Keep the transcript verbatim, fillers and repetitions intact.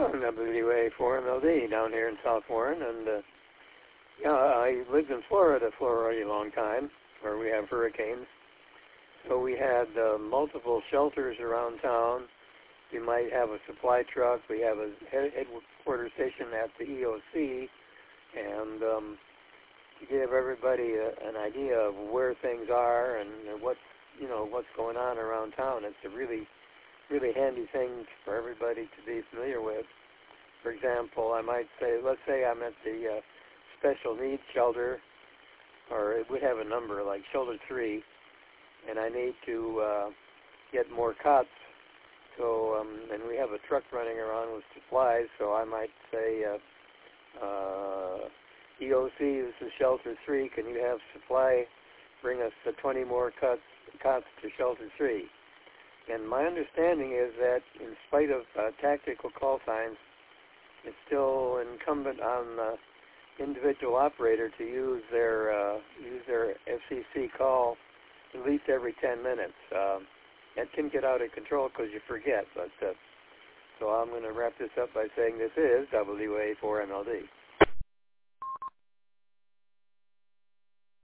W A four M L D down here in South Warren, and uh, yeah, I lived in Florida for a really long time, where we have hurricanes. So we had uh, multiple shelters around town. We might have a supply truck. We have a headquarters station at the E O C, and um, to give everybody a, an idea of where things are and what's you know what's going on around town. It's a really really handy thing for everybody to be familiar with. For example, I might say, let's say I'm at the uh, special needs shelter, or it would have a number like shelter three, and I need to uh, get more cots. So, um, and we have a truck running around with supplies, so I might say, uh, uh, E O C, this is shelter three, can you have supply, bring us uh, twenty more cots, cots to shelter three. And my understanding is that in spite of uh, tactical call signs, it's still incumbent on the individual operator to use their uh, use their F C C call at least every ten minutes. Um, that can get out of control because you forget. But uh, so I'm going to wrap this up by saying this is W A four M L D.